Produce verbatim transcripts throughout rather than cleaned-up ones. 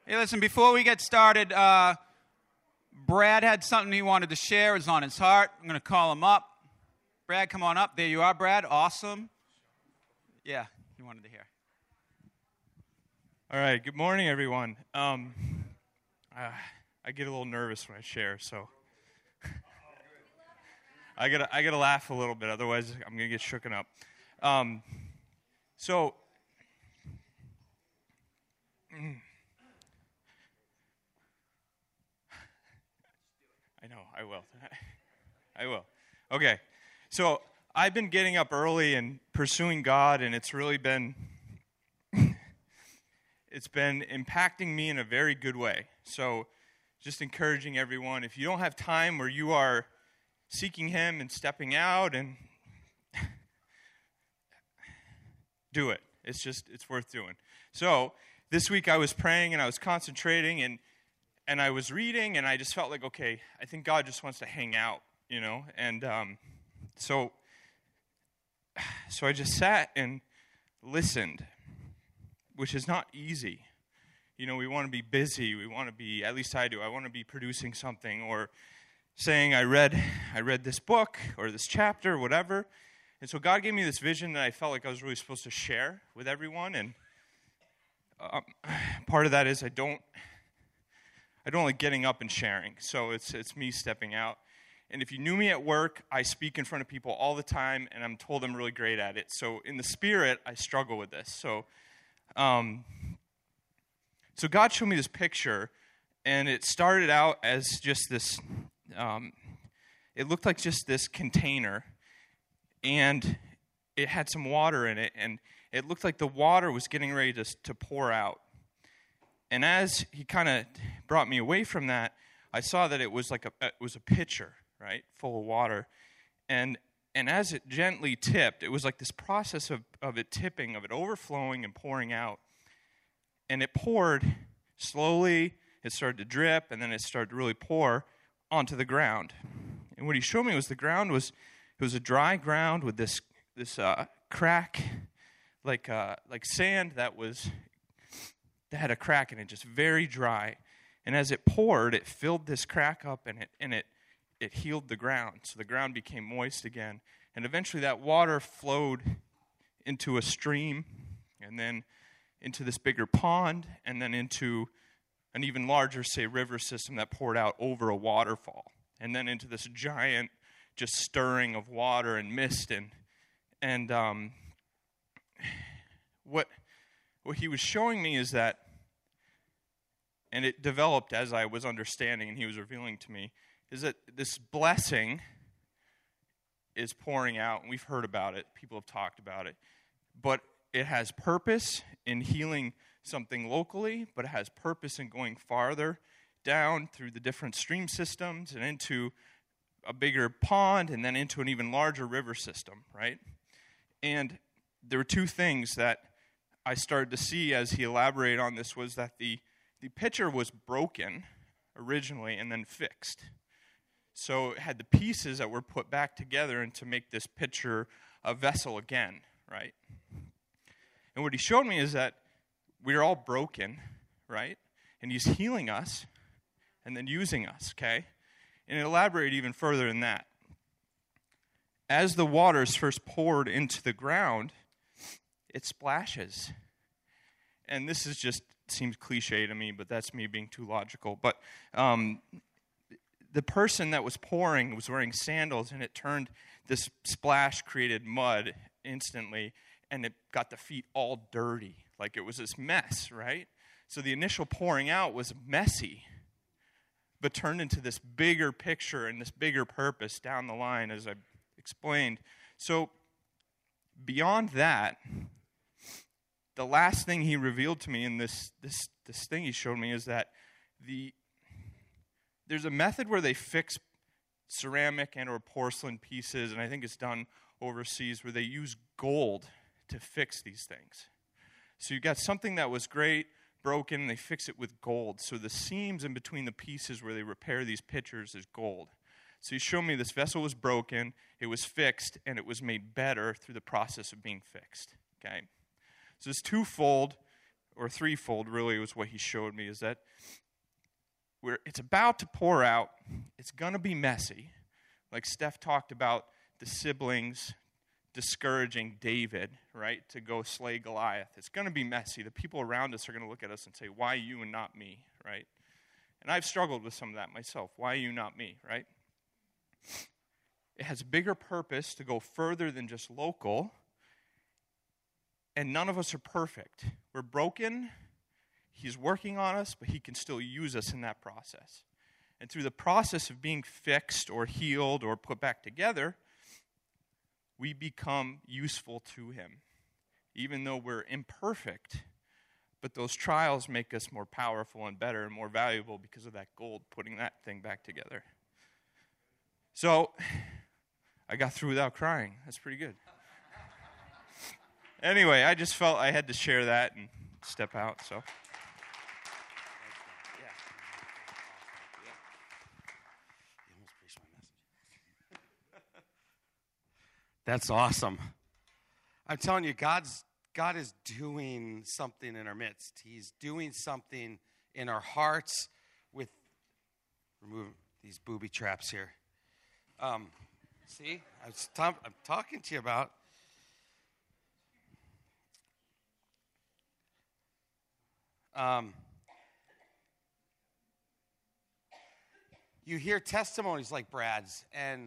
Hey, listen, before we get started, uh, Brad had something he wanted to share. It's on his heart. I'm going to call him up. Brad, come on up. There you are, Brad. Awesome. Yeah, he wanted to hear. All right, good morning, everyone. Um, uh, I get a little nervous when I share, so I gotta I gotta laugh a little bit, otherwise I'm gonna get shooken up. Um, so. Mm, I know, I will. I will. Okay, so I've been getting up early and pursuing God, and it's really been, it's been impacting me in a very good way. So just encouraging everyone, if you don't have time where you are seeking Him and stepping out, and do it. It's just, it's worth doing. So this week I was praying and I was concentrating, and And I was reading, and I just felt like, okay, I think God just wants to hang out, you know? And um, so so I just sat and listened, which is not easy. You know, we want to be busy. We want to be, at least I do, I want to be producing something or saying I read I read this book or this chapter, whatever. And so God gave me this vision that I felt like I was really supposed to share with everyone. And um, part of that is I don't, I don't like getting up and sharing, so it's it's me stepping out. And if you knew me at work, I speak in front of people all the time, and I'm told I'm really great at it. So in the spirit, I struggle with this. So, um, so God showed me this picture, and it started out as just this. Um, it looked like just this container, and it had some water in it, and it looked like the water was getting ready to to pour out. And as he kind of brought me away from that, I saw that it was like a it was a pitcher, right, full of water. And and as it gently tipped, it was like this process of, of it tipping, of it overflowing and pouring out. And it poured slowly, it started to drip, and then it started to really pour onto the ground. And what he showed me was the ground was, it was a dry ground with this this uh, crack, like uh, like sand that was... that had a crack in it, just very dry. And as it poured, it filled this crack up, and it and it it healed the ground. So the ground became moist again. And eventually that water flowed into a stream, and then into this bigger pond, and then into an even larger, say, river system that poured out over a waterfall. And then into this giant just stirring of water and mist. And, and um, what... What he was showing me is that, and it developed as I was understanding and he was revealing to me, is that this blessing is pouring out, and we've heard about it, people have talked about it, but it has purpose in healing something locally, but it has purpose in going farther down through the different stream systems and into a bigger pond and then into an even larger river system, right? And there were two things that I started to see as he elaborated on this was that the, the pitcher was broken originally and then fixed. So it had the pieces that were put back together and to make this pitcher a vessel again, right? And what he showed me is that we're all broken, right? And he's healing us and then using us, okay? And it elaborated even further than that. As the waters first poured into the ground, it splashes. And this is just, seems cliche to me, but that's me being too logical. But um, the person that was pouring was wearing sandals, and it turned, this splash created mud instantly, and it got the feet all dirty. Like it was this mess, right? So the initial pouring out was messy, but turned into this bigger picture and this bigger purpose down the line, as I explained. So beyond that, the last thing he revealed to me in this this this thing he showed me is that the there's a method where they fix ceramic and or porcelain pieces, and I think it's done overseas, where they use gold to fix these things. So you've got something that was great, broken, and they fix it with gold. So the seams in between the pieces where they repair these pitchers is gold. So he showed me this vessel was broken, it was fixed, and it was made better through the process of being fixed. Okay? So it's twofold. or threefold really was what he showed me, is that we're, it's about to pour out. It's going to be messy. Like Steph talked about the siblings discouraging David, right, to go slay Goliath. It's going to be messy. The people around us are going to look at us and say, why you and not me, right? And I've struggled with some of that myself. Why you, not me, right? It has a bigger purpose to go further than just local. And none of us are perfect. We're broken. He's working on us, but he can still use us in that process. And through the process of being fixed or healed or put back together, we become useful to him. Even though we're imperfect, but those trials make us more powerful and better and more valuable because of that gold, putting that thing back together. So, I got through without crying. That's pretty good. Anyway, I just felt I had to share that and step out, so. That's awesome. I'm telling you, God's God is doing something in our midst. He's doing something in our hearts with, remove these booby traps here. Um, see, I was t- I'm talking to you about. Um, you hear testimonies like Brad's, and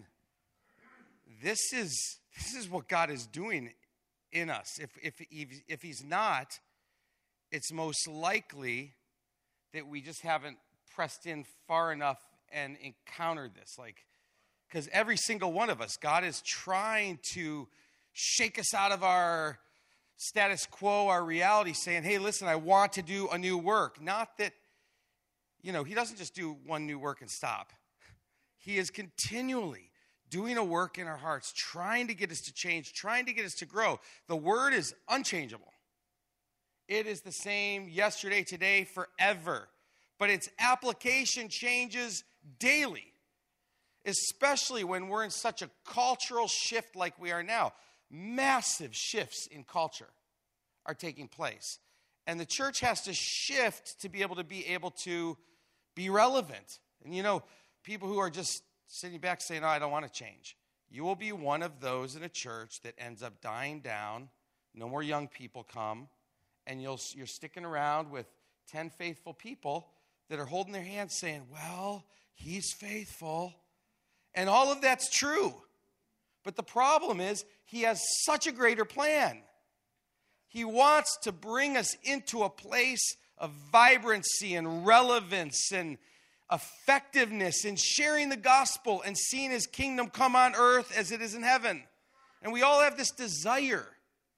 this is this is what God is doing in us. If if if he's not, it's most likely that we just haven't pressed in far enough and encountered this. Like, because every single one of us, God is trying to shake us out of our status quo, our reality, saying, hey, listen, I want to do a new work. Not that, you know, he doesn't just do one new work and stop. He is continually doing a work in our hearts, trying to get us to change, trying to get us to grow. The word is unchangeable. It is the same yesterday, today, forever. But its application changes daily, especially when we're in such a cultural shift like we are now. Massive shifts in culture are taking place. And the church has to shift to be able to be able to be relevant. And you know, people who are just sitting back saying, oh, I don't want to change. You will be one of those in a church that ends up dying down. No more young people come. And you'll, you're sticking around with ten faithful people that are holding their hands saying, well, he's faithful. And all of that's true. But the problem is, he has such a greater plan. He wants to bring us into a place of vibrancy and relevance and effectiveness in sharing the gospel and seeing his kingdom come on earth as it is in heaven. And we all have this desire.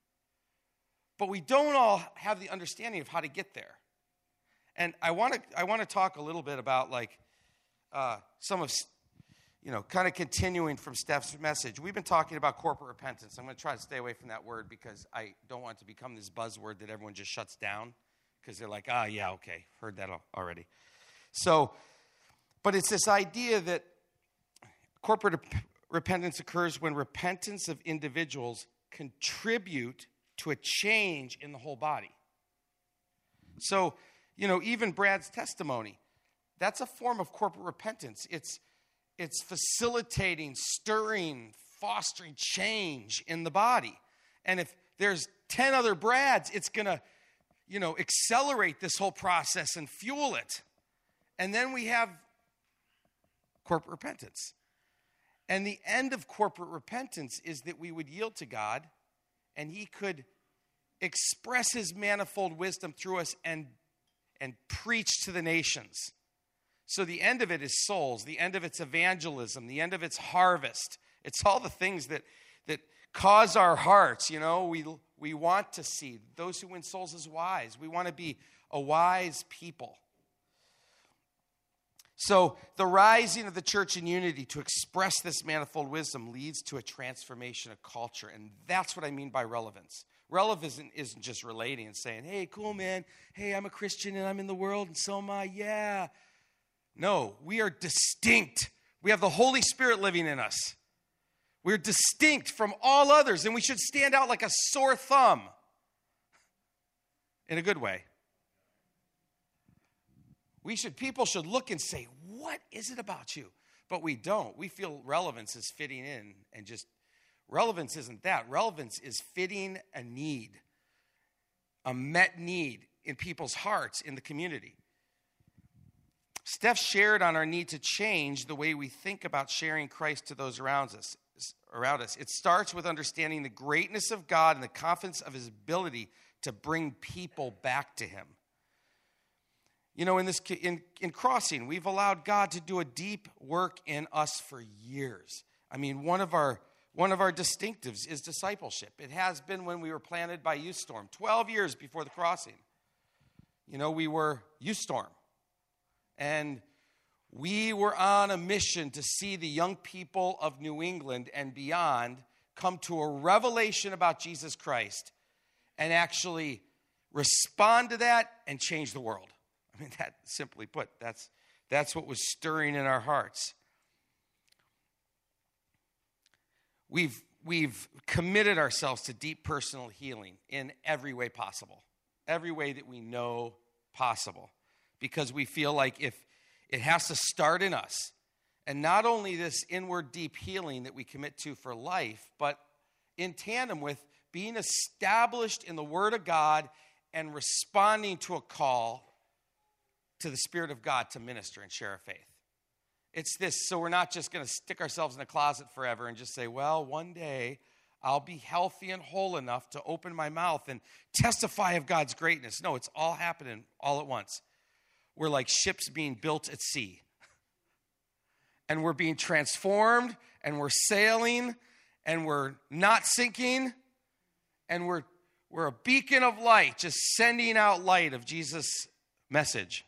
But we don't all have the understanding of how to get there. And I want to I want to talk a little bit about like uh, some of You know, kind of continuing from Steph's message. We've been talking about corporate repentance. I'm going to try to stay away from that word because I don't want it to become this buzzword that everyone just shuts down because they're like, ah, yeah, okay, heard that already. So, but it's this idea that corporate repentance occurs when repentance of individuals contribute to a change in the whole body. So, you know, even Brad's testimony, that's a form of corporate repentance. It's It's facilitating, stirring, fostering change in the body. And if there's ten other Brads, it's going to, you know, accelerate this whole process and fuel it. And then we have corporate repentance. And the end of corporate repentance is that we would yield to God and he could express his manifold wisdom through us and, and preach to the nations. So the end of it is souls. The end of it's evangelism. The end of it's harvest. It's all the things that that cause our hearts. You know, we we want to see those who win souls as wise. We want to be a wise people. So the rising of the church in unity to express this manifold wisdom leads to a transformation of culture. And that's what I mean by relevance. Relevance isn't, isn't just relating and saying, hey, cool, man. Hey, I'm a Christian and I'm in the world and so am I. Yeah. No, we are distinct. We have the Holy Spirit living in us. We're distinct from all others, and we should stand out like a sore thumb. In a good way. We should, people should look and say, what is it about you? But we don't. We feel relevance is fitting in, and just, relevance isn't that. Relevance is fitting a need, a met need in people's hearts in the community. Steph shared on our need to change the way we think about sharing Christ to those around us. Around us. It starts with understanding the greatness of God and the confidence of his ability to bring people back to him. You know, in this in, in Crossing, we've allowed God to do a deep work in us for years. I mean, one of our one of our distinctives is discipleship. It has been when we were planted by Youth Storm, twelve years before the Crossing. You know, we were Youth Storm. And we were on a mission to see the young people of New England and beyond come to a revelation about Jesus Christ and actually respond to that and change the world. I mean, that, simply put, that's, that's what was stirring in our hearts. We've, we've committed ourselves to deep personal healing in every way possible, every way that we know possible, because we feel like if it has to start in us. And not only this inward deep healing that we commit to for life, but in tandem with being established in the Word of God and responding to a call to the Spirit of God to minister and share our faith. It's this, so we're not just going to stick ourselves in a closet forever and just say, well, one day I'll be healthy and whole enough to open my mouth and testify of God's greatness. No, it's all happening all at once. We're like ships being built at sea. And we're being transformed, and we're sailing, and we're not sinking, and we're, we're a beacon of light, just sending out light of Jesus' message.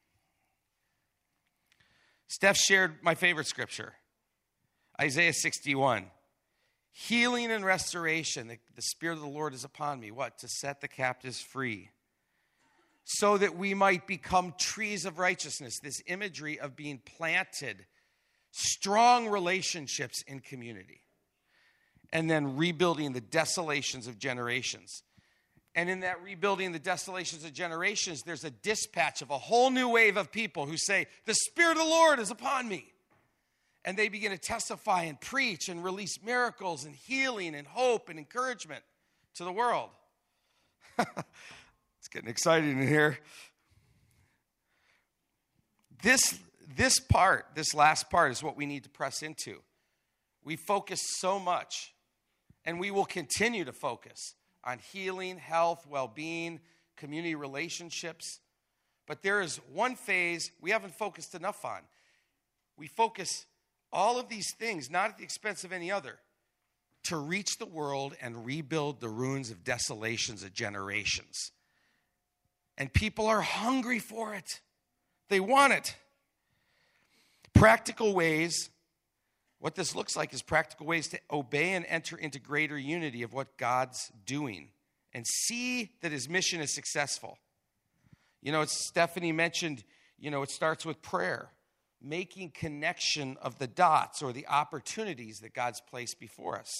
Steph shared my favorite scripture, Isaiah sixty-one. Healing and restoration, the, the Spirit of the Lord is upon me. What? To set the captives free. So that we might become trees of righteousness. This imagery of being planted, strong relationships in community, and then rebuilding the desolations of generations. And in that rebuilding the desolations of generations, there's a dispatch of a whole new wave of people who say, the Spirit of the Lord is upon me. And they begin to testify and preach and release miracles and healing and hope and encouragement to the world. It's getting exciting in here. This, this part, this last part is what we need to press into. We focus so much, and we will continue to focus on healing, health, well-being, community relationships. But there is one phase we haven't focused enough on. We focus all of these things, not at the expense of any other, to reach the world and rebuild the ruins of desolations of generations. And people are hungry for it. They want it. Practical ways, what this looks like is practical ways to obey and enter into greater unity of what God's doing and see that his mission is successful. You know, it's, Stephanie mentioned, you know, it starts with prayer, making connection of the dots or the opportunities that God's placed before us.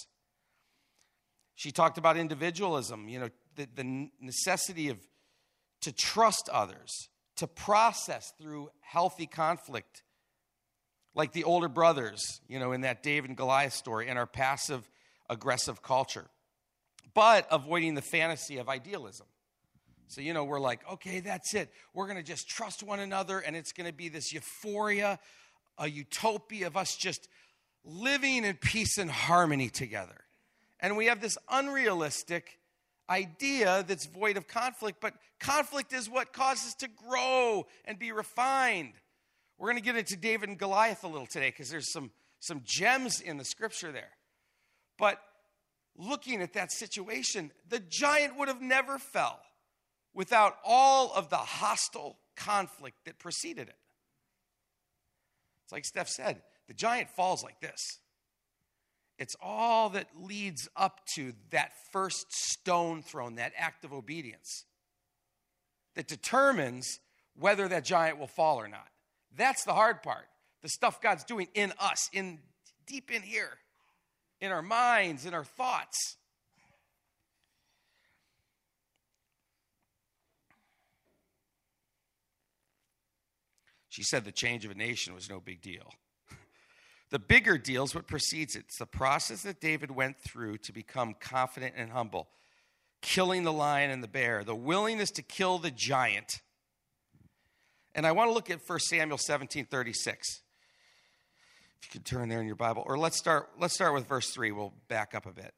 She talked about individualism, you know, the, the necessity of to trust others, to process through healthy conflict, like the older brothers, you know, in that David and Goliath story, in our passive, aggressive culture, but avoiding the fantasy of idealism. So, you know, we're like, okay, that's it. We're going to just trust one another, and it's going to be this euphoria, a utopia of us just living in peace and harmony together. And we have this unrealistic idea that's void of conflict, but conflict is what causes us to grow and be refined. We're going to get into David and Goliath a little today because there's some, some gems in the scripture there. But looking at that situation, the giant would have never fell without all of the hostile conflict that preceded it. It's like Steph said, the giant falls like this. It's all that leads up to that first stone thrown, that act of obedience, that determines whether that giant will fall or not. That's the hard part. The stuff God's doing in us, in deep in here, in our minds, in our thoughts. She said the change of a nation was no big deal. The bigger deal is what precedes it. It's the process that David went through to become confident and humble. Killing the lion and the bear, the willingness to kill the giant. And I want to look at First Samuel seventeen thirty-six. If you could turn there in your Bible. Or let's start, let's start with verse three. We'll back up a bit.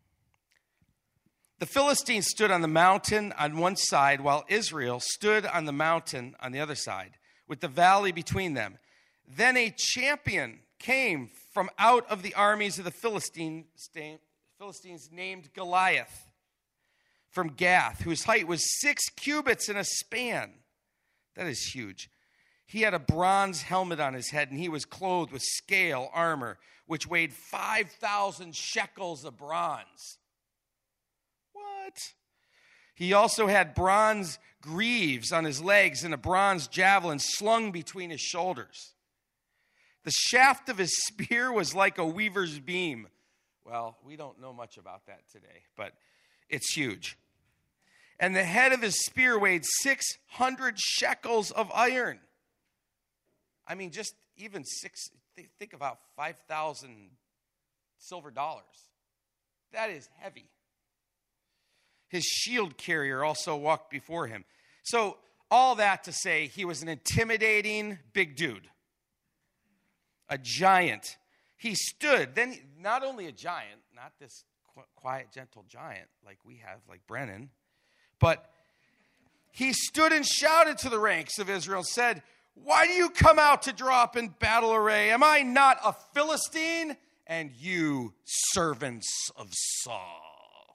The Philistines stood on the mountain on one side, while Israel stood on the mountain on the other side, with the valley between them. Then a champion came from out of the armies of the Philistines, Philistines named Goliath, from Gath, whose height was six cubits and a span. That is huge. He had a bronze helmet on his head, and he was clothed with scale armor, which weighed five thousand shekels of bronze. What? He also had bronze greaves on his legs and a bronze javelin slung between his shoulders. The shaft of his spear was like a weaver's beam. Well, we don't know much about that today, but it's huge. And the head of his spear weighed six hundred shekels of iron. I mean, just even six, think about five thousand silver dollars. That is heavy. His shield carrier also walked before him. So all that to say, he was an intimidating big dude. A giant. He stood, then not only a giant, not this quiet, gentle giant like we have, like Brennan, but he stood and shouted to the ranks of Israel and said, "Why do you come out to draw up in battle array? Am I not a Philistine? And you servants of Saul.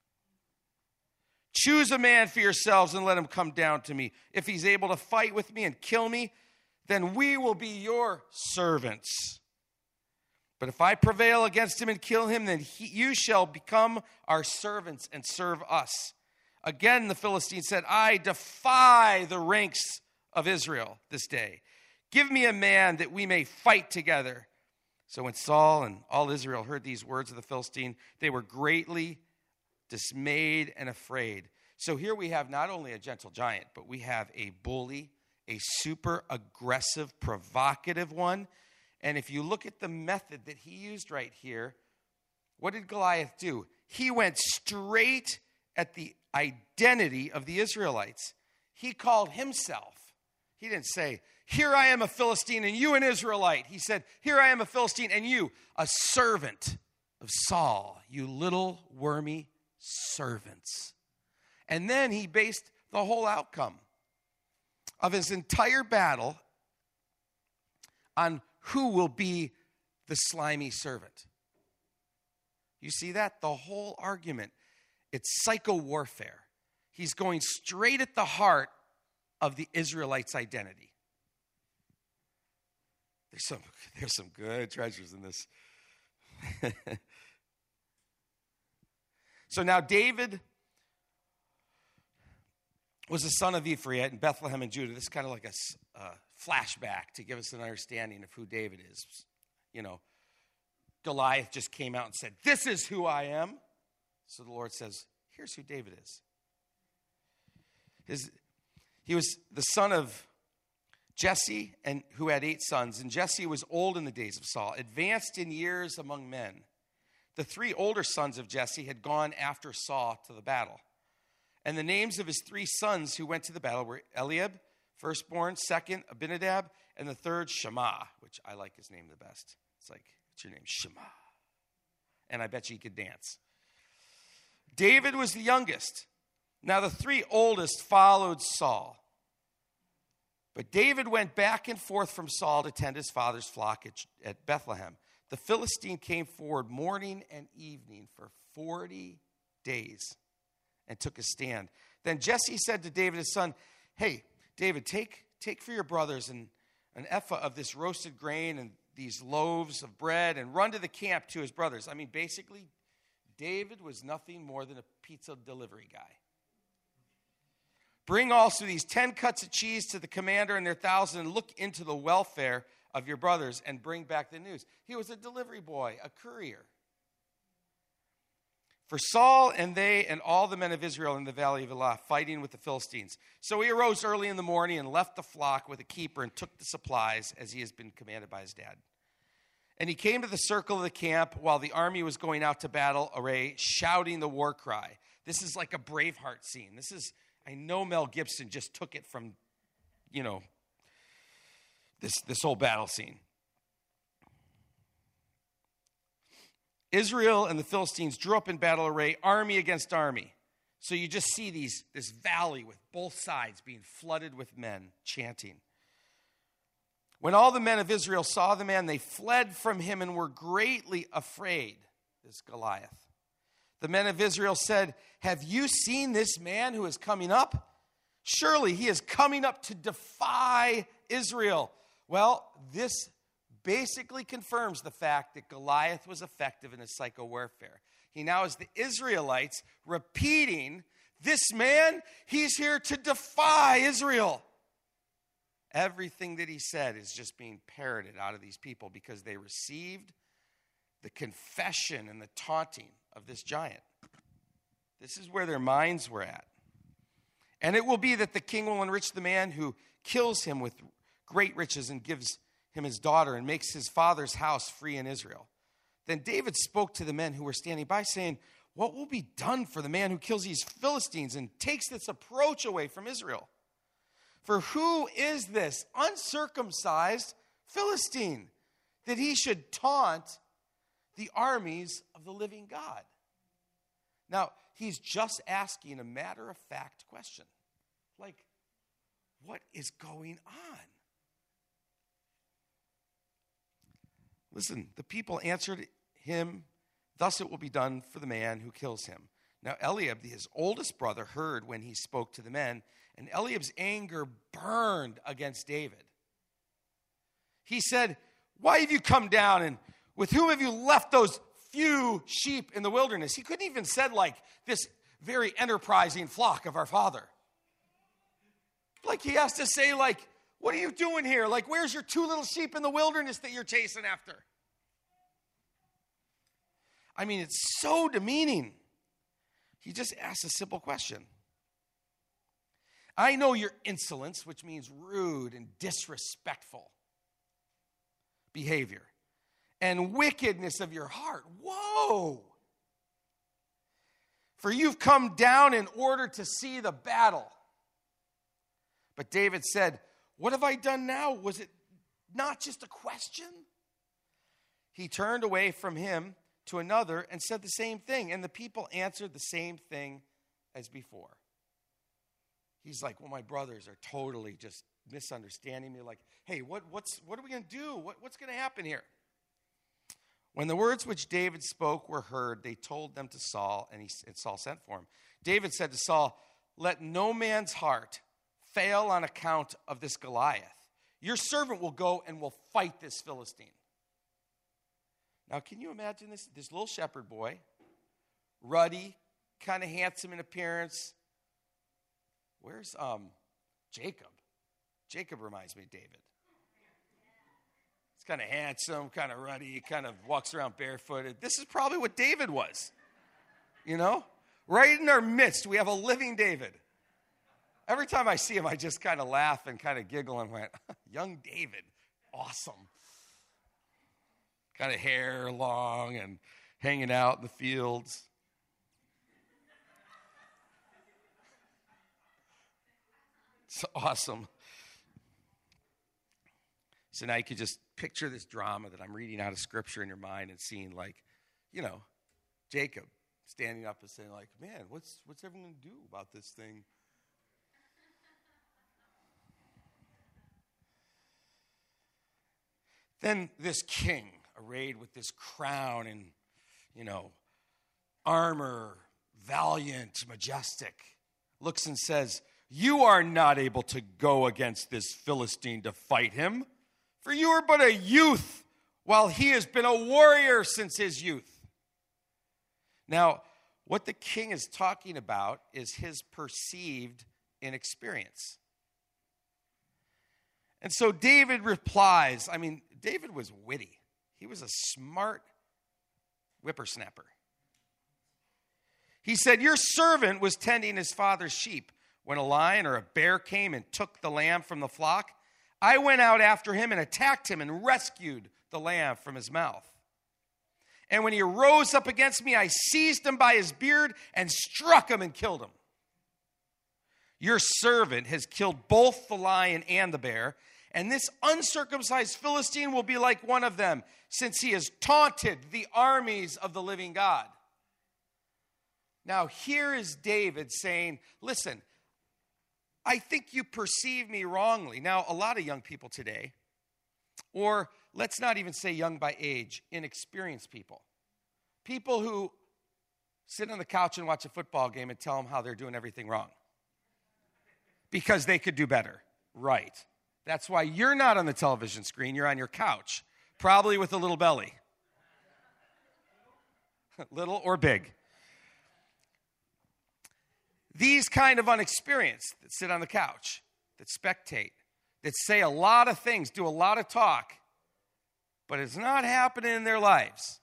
Choose a man for yourselves and let him come down to me. If he's able to fight with me and kill me, then we will be your servants. But if I prevail against him and kill him, then he, you shall become our servants and serve us." Again, the Philistine said, "I defy the ranks of Israel this day. Give me a man that we may fight together." So when Saul and all Israel heard these words of the Philistine, they were greatly dismayed and afraid. So here we have not only a gentle giant, but we have a bully, a super aggressive, provocative one. And if you look at the method that he used right here, what did Goliath do? He went straight at the identity of the Israelites. He called himself. He didn't say, "Here I am a Philistine and you an Israelite." He said, "Here I am a Philistine and you a servant of Saul, you little wormy servants." And then he based the whole outcome of his entire battle on who will be the slimy servant. You see that? The whole argument, it's psycho warfare. He's going straight at the heart of the Israelites' identity. There's some, there's some good treasures in this. So now David was the son of Ephraim in Bethlehem in Judah. This is kind of like a uh, flashback to give us an understanding of who David is. You know, Goliath just came out and said, "This is who I am." So the Lord says, here's who David is. His, he was the son of Jesse, and who had eight sons. And Jesse was old in the days of Saul, advanced in years among men. The three older sons of Jesse had gone after Saul to the battle. And the names of his three sons who went to the battle were Eliab, firstborn, second, Abinadab, and the third, Shammah, which I like his name the best. It's like, what's your name? Shammah. And I bet you he could dance. David was the youngest. Now the three oldest followed Saul. But David went back and forth from Saul to tend his father's flock at, at Bethlehem. The Philistine came forward morning and evening for forty days and took a stand. Then Jesse said to David his son, "Hey, David, take, take for your brothers an, an ephah of this roasted grain and these loaves of bread and run to the camp to his brothers." I mean, basically, David was nothing more than a pizza delivery guy. "Bring also these ten cuts of cheese to the commander and their thousand, and look into the welfare of your brothers and bring back the news." He was a delivery boy, a courier. For Saul and they and all the men of Israel in the valley of Elah fighting with the Philistines. So he arose early in the morning and left the flock with a keeper and took the supplies as he has been commanded by his dad. And he came to the circle of the camp while the army was going out to battle array, shouting the war cry. This is like a Braveheart scene. This is, I know Mel Gibson just took it from, you know, this, this whole battle scene. Israel and the Philistines drew up in battle array, army against army. So you just see these this valley with both sides being flooded with men chanting. When all the men of Israel saw the man, they fled from him and were greatly afraid, this Goliath. The men of Israel said, "Have you seen this man who is coming up? Surely he is coming up to defy Israel." Well, this basically confirms the fact that Goliath was effective in his psycho-warfare. He now has the Israelites repeating, this man, he's here to defy Israel. Everything that he said is just being parroted out of these people because they received the confession and the taunting of this giant. This is where their minds were at. And it will be that the king will enrich the man who kills him with great riches and gives him his daughter and makes his father's house free in Israel. Then David spoke to the men who were standing by, saying, "What will be done for the man who kills these Philistines and takes this approach away from Israel? For who is this uncircumcised Philistine that he should taunt the armies of the living God?" Now, he's just asking a matter-of-fact question. Like, what is going on? Listen, the people answered him, "Thus it will be done for the man who kills him." Now Eliab, his oldest brother, heard when he spoke to the men, and Eliab's anger burned against David. He said, "Why have you come down, and with whom have you left those few sheep in the wilderness?" He couldn't even said like this very enterprising flock of our father. Like he has to say like, "What are you doing here? Like, where's your two little sheep in the wilderness that you're chasing after?" I mean, it's so demeaning. He just asks a simple question. "I know your insolence," which means rude and disrespectful behavior, "and wickedness of your heart." Whoa! "For you've come down in order to see the battle." But David said, "What have I done now? Was it not just a question?" He turned away from him to another and said the same thing, and the people answered the same thing as before. He's like, "Well, my brothers are totally just misunderstanding me. Like, hey, what, what's, what are we going to do? What, what's going to happen here?" When the words which David spoke were heard, they told them to Saul, and, he, and Saul sent for him. David said to Saul, "Let no man's heart fail on account of this Goliath. Your servant will go and will fight this Philistine." Now, can you imagine this? This little shepherd boy, ruddy, kind of handsome in appearance. Where's um, Jacob? Jacob reminds me of David. He's kind of handsome, kind of ruddy, kind of walks around barefooted. This is probably what David was. You know? Right in our midst, we have a living David. Every time I see him, I just kind of laugh and kind of giggle and went, young David, awesome. Kind of hair long and hanging out in the fields. It's awesome. So now you could just picture this drama that I'm reading out of Scripture in your mind and seeing, like, you know, Jacob standing up and saying, like, "Man, what's what's everyone going to do about this thing?" Then this king, arrayed with this crown and, you know, armor, valiant, majestic, looks and says, "You are not able to go against this Philistine to fight him, for you are but a youth, while he has been a warrior since his youth." Now, what the king is talking about is his perceived inexperience. And so David replies, I mean, David was witty. He was a smart whippersnapper. He said, your servant was tending his father's sheep when a lion or a bear came and took the lamb from the flock. I went out after him and attacked him and rescued the lamb from his mouth. And when he rose up against me, I seized him by his beard and struck him and killed him. Your servant has killed both the lion and the bear, and this uncircumcised Philistine will be like one of them, since he has taunted the armies of the living God. Now, here is David saying, listen, I think you perceive me wrongly. Now, a lot of young people today, or let's not even say young by age, inexperienced people, people who sit on the couch and watch a football game and tell them how they're doing everything wrong because they could do better. Right. That's why you're not on the television screen. You're on your couch, probably with a little belly. Little or big. These kind of unexperienced that sit on the couch, that spectate, that say a lot of things, do a lot of talk, but it's not happening in their lives.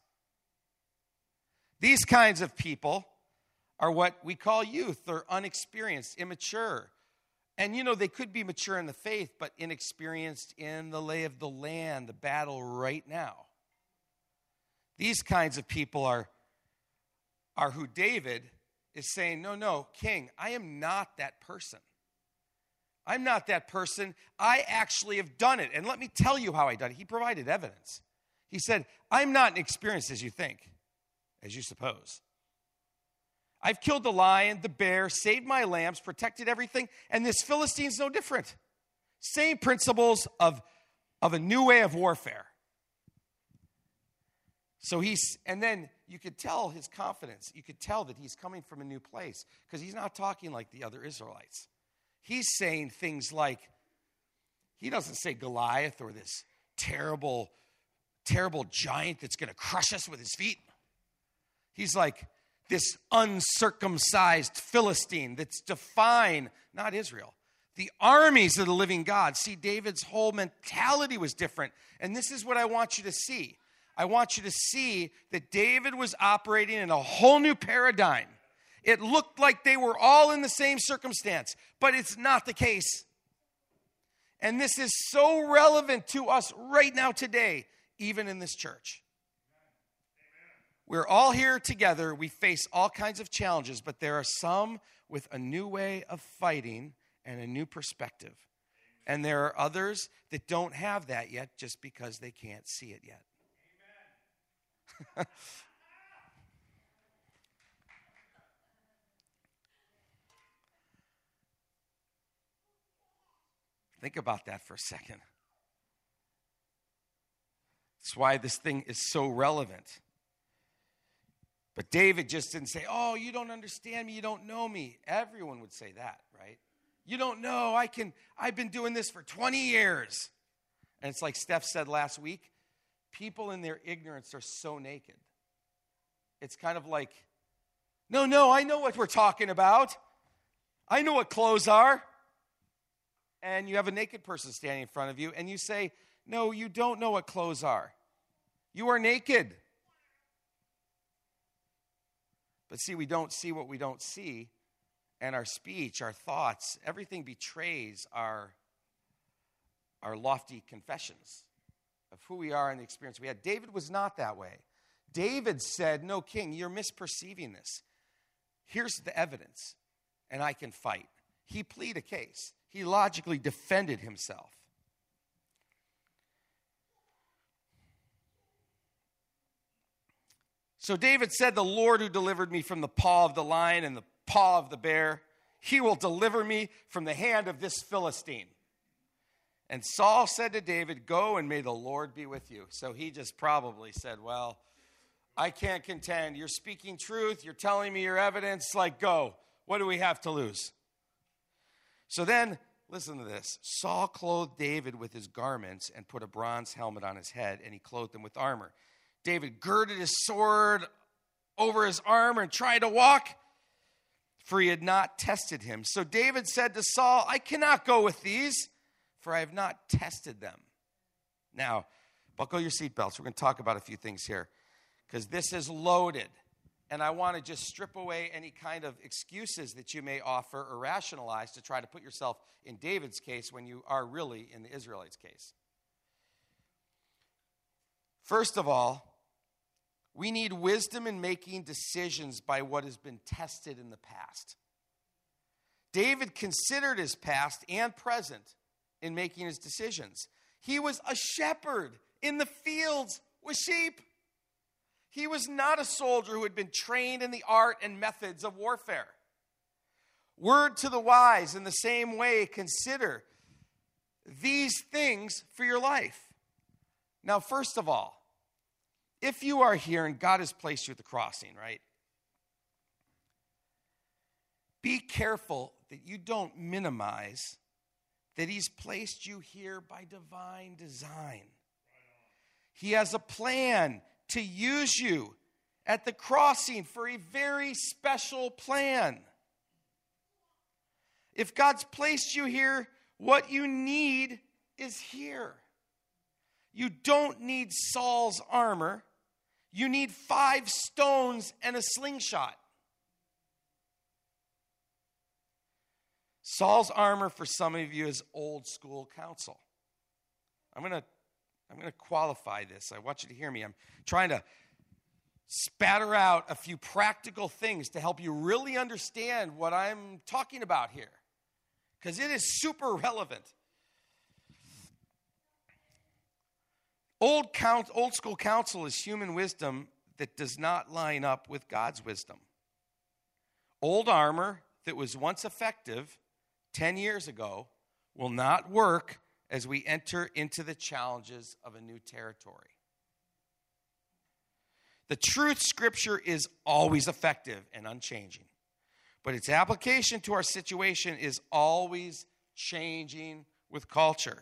These kinds of people are what we call youth. They're unexperienced, immature. And, you know, they could be mature in the faith, but inexperienced in the lay of the land, the battle right now. These kinds of people are, are who David is saying, no, no, King, I am not that person. I'm not that person. I actually have done it. And let me tell you how I done it. He provided evidence. He said, I'm not experienced as you think, as you suppose. I've killed the lion, the bear, saved my lambs, protected everything, and this Philistine's no different. Same principles of, of a new way of warfare. So he's, and then you could tell his confidence. You could tell that he's coming from a new place because he's not talking like the other Israelites. He's saying things like, he doesn't say Goliath or this terrible, terrible giant that's going to crush us with his feet. He's like this uncircumcised Philistine that's defying, not Israel, the armies of the living God. See, David's whole mentality was different. And this is what I want you to see. I want you to see that David was operating in a whole new paradigm. It looked like they were all in the same circumstance, but it's not the case. And this is so relevant to us right now today, even in this church. We're all here together. We face all kinds of challenges, but there are some with a new way of fighting and a new perspective. And there are others that don't have that yet just because they can't see it yet. Think about that for a second. That's why this thing is so relevant. But David just didn't say, oh, you don't understand me, you don't know me. Everyone would say that, right? You don't know, I can, I've been doing this for twenty years. And it's like Steph said last week, people in their ignorance are so naked. It's kind of like, no, no, I know what we're talking about. I know what clothes are. And you have a naked person standing in front of you, and you say, no, you don't know what clothes are. You are naked. But see, we don't see what we don't see, and our speech, our thoughts, everything betrays our, our lofty confessions of who we are and the experience we had. David was not that way. David said, no, King, you're misperceiving this. Here's the evidence, and I can fight. He pleaded a case. He logically defended himself. So David said, the Lord who delivered me from the paw of the lion and the paw of the bear, he will deliver me from the hand of this Philistine. And Saul said to David, go and may the Lord be with you. So he just probably said, well, I can't contend. You're speaking truth. You're telling me your evidence. Like, go. What do we have to lose? So then, listen to this. Saul clothed David with his garments and put a bronze helmet on his head, and he clothed him with armor. David girded his sword over his arm and tried to walk, for he had not tested him. So David said to Saul, I cannot go with these, for I have not tested them. Now, buckle your seatbelts. We're going to talk about a few things here, because this is loaded. And I want to just strip away any kind of excuses that you may offer or rationalize to try to put yourself in David's case when you are really in the Israelites' case. First of all, we need wisdom in making decisions by what has been tested in the past. David considered his past and present in making his decisions. He was a shepherd in the fields with sheep. He was not a soldier who had been trained in the art and methods of warfare. Word to the wise, in the same way, consider these things for your life. Now, first of all, if you are here and God has placed you at the crossing, right? Be careful that you don't minimize that he's placed you here by divine design. He has a plan to use you at the crossing for a very special plan. If God's placed you here, what you need is here. You don't need Saul's armor. You need five stones and a slingshot. Saul's armor for some of you is old school counsel. I'm going to I'm going to qualify this. I want you to hear me. I'm trying to spatter out a few practical things to help you really understand what I'm talking about here, because it is super relevant. Old count, old school counsel is human wisdom that does not line up with God's wisdom. Old armor that was once effective ten years ago will not work as we enter into the challenges of a new territory. The truth scripture is always effective and unchanging, but its application to our situation is always changing with culture.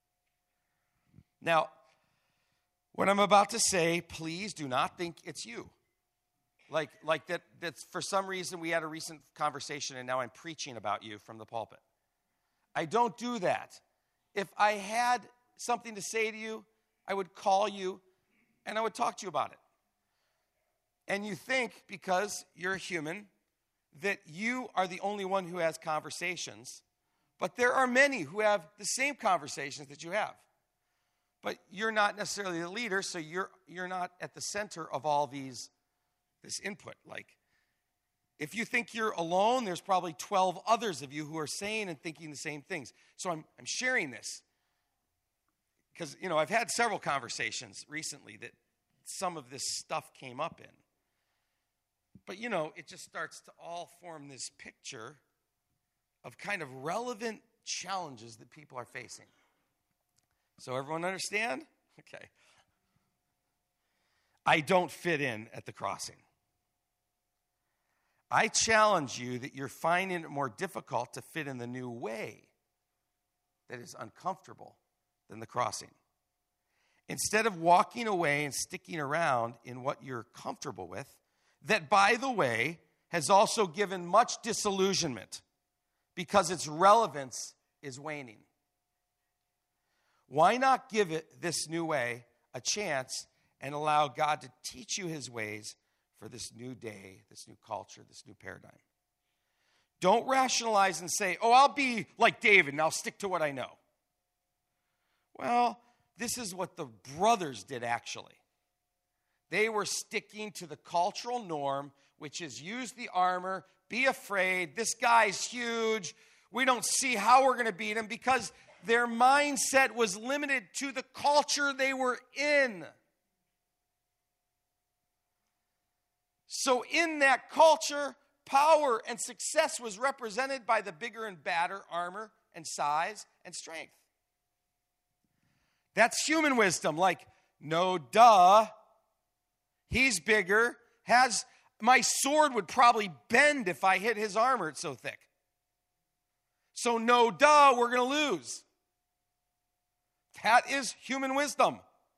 Now, what I'm about to say, please do not think it's you. Like, like that, that's for some reason we had a recent conversation and now I'm preaching about you from the pulpit. I don't do that. If I had something to say to you, I would call you and I would talk to you about it. And you think, because you're a human, that you are the only one who has conversations, but there are many who have the same conversations that you have. But you're not necessarily the leader, so you're you're not at the center of all these this input. Like, if you think you're alone, there's probably twelve others of you who are saying and thinking the same things. So I'm I'm sharing this because, you know, I've had several conversations recently that some of this stuff came up in. But, you know, it just starts to all form this picture of kind of relevant challenges that people are facing. So everyone understand? Okay. I don't fit in at the crossing. I challenge you that you're finding it more difficult to fit in the new way that is uncomfortable than the crossing. Instead of walking away and sticking around in what you're comfortable with, that, by the way, has also given much disillusionment because its relevance is waning. Why not give it, this new way, a chance and allow God to teach you his ways for this new day, this new culture, this new paradigm? Don't rationalize and say, oh, I'll be like David and I'll stick to what I know. Well, this is what the brothers did actually. They were sticking to the cultural norm, which is use the armor, be afraid, this guy's huge, we don't see how we're going to beat him, because their mindset was limited to the culture they were in. So in that culture, power and success was represented by the bigger and badder armor and size and strength. That's human wisdom, like, no duh. He's bigger, has, my sword would probably bend if I hit his armor, it's so thick. So no duh, we're going to lose. That is human wisdom.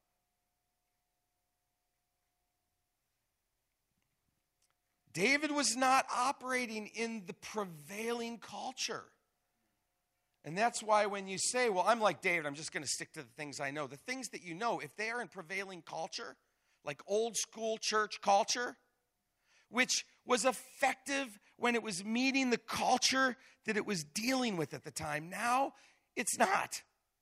David was not operating in the prevailing culture. And that's why when you say, well, I'm like David, I'm just going to stick to the things I know. The things that you know, if they are in prevailing culture, like old school church culture, which was effective when it was meeting the culture that it was dealing with at the time. Now, it's not.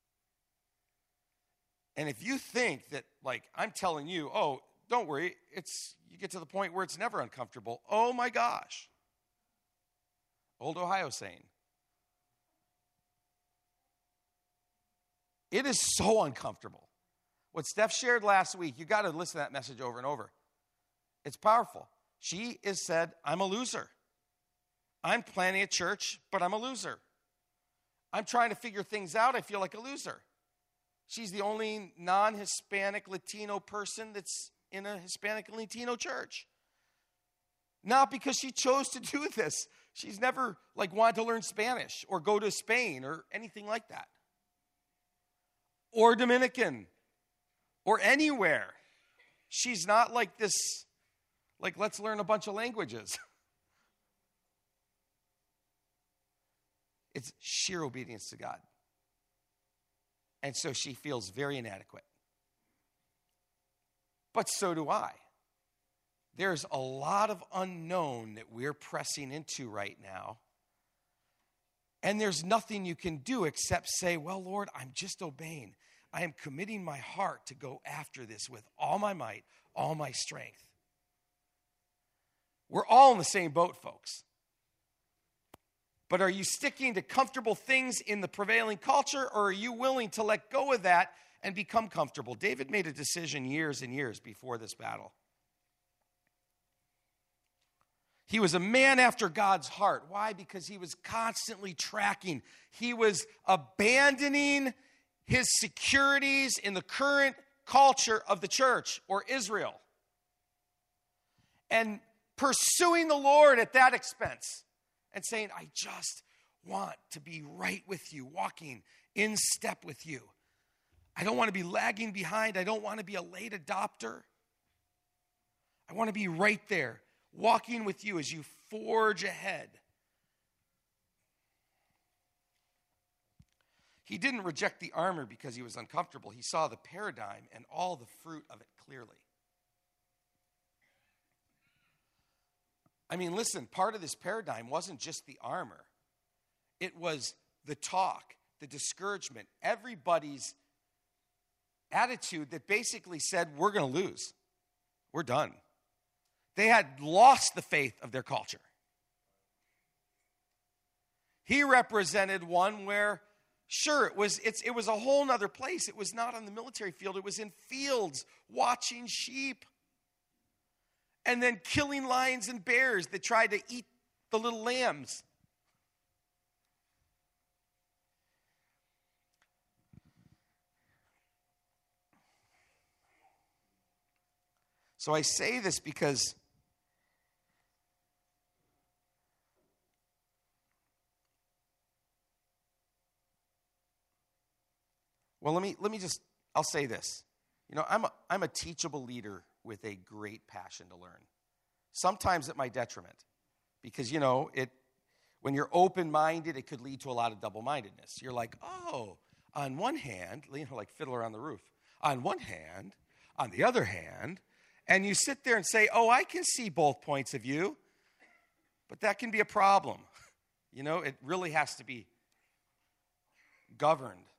And if you think that, like, I'm telling you, oh, don't worry, it's you get to the point where it's never uncomfortable. Oh, my gosh. Old Ohio saying. It is so uncomfortable. What Steph shared last week, you got to listen to that message over and over. It's powerful. She has said, I'm a loser. I'm planning a church, but I'm a loser. I'm trying to figure things out. I feel like a loser. She's the only non-Hispanic Latino person that's in a Hispanic and Latino church. Not because she chose to do this. She's never like wanted to learn Spanish or go to Spain or anything like that. Or Dominican or anywhere. She's not like this, like let's learn a bunch of languages. It's sheer obedience to God. And so she feels very inadequate. But so do I. There's a lot of unknown that we're pressing into right now. And there's nothing you can do except say, well, Lord, I'm just obeying. I am committing my heart to go after this with all my might, all my strength. We're all in the same boat, folks. But are you sticking to comfortable things in the prevailing culture, or are you willing to let go of that and become comfortable? David made a decision years and years before this battle. He was a man after God's heart. Why? Because he was constantly tracking. He was abandoning his securities in the current culture of the church or Israel and pursuing the Lord at that expense. And saying, I just want to be right with you, walking in step with you. I don't want to be lagging behind. I don't want to be a late adopter. I want to be right there, walking with you as you forge ahead. He didn't reject the armor because he was uncomfortable. He saw the paradigm and all the fruit of it clearly. I mean, listen, part of this paradigm wasn't just the armor. It was the talk, the discouragement, everybody's attitude that basically said, we're going to lose. We're done. They had lost the faith of their culture. He represented one where, sure, it was, it's, it was a whole nother place. It was not on the military field. It was in fields watching sheep. And then killing lions and bears that tried to eat the little lambs. So I say this because well, let me let me just I'll say this. You know, I'm a, I'm a teachable leader with a great passion to learn. Sometimes at my detriment. Because, you know, it when you're open-minded, it could lead to a lot of double-mindedness. You're like, oh, on one hand, you know, like Fiddler on the Roof. On one hand, on the other hand, and you sit there and say, oh, I can see both points of view. But that can be a problem. You know, it really has to be governed.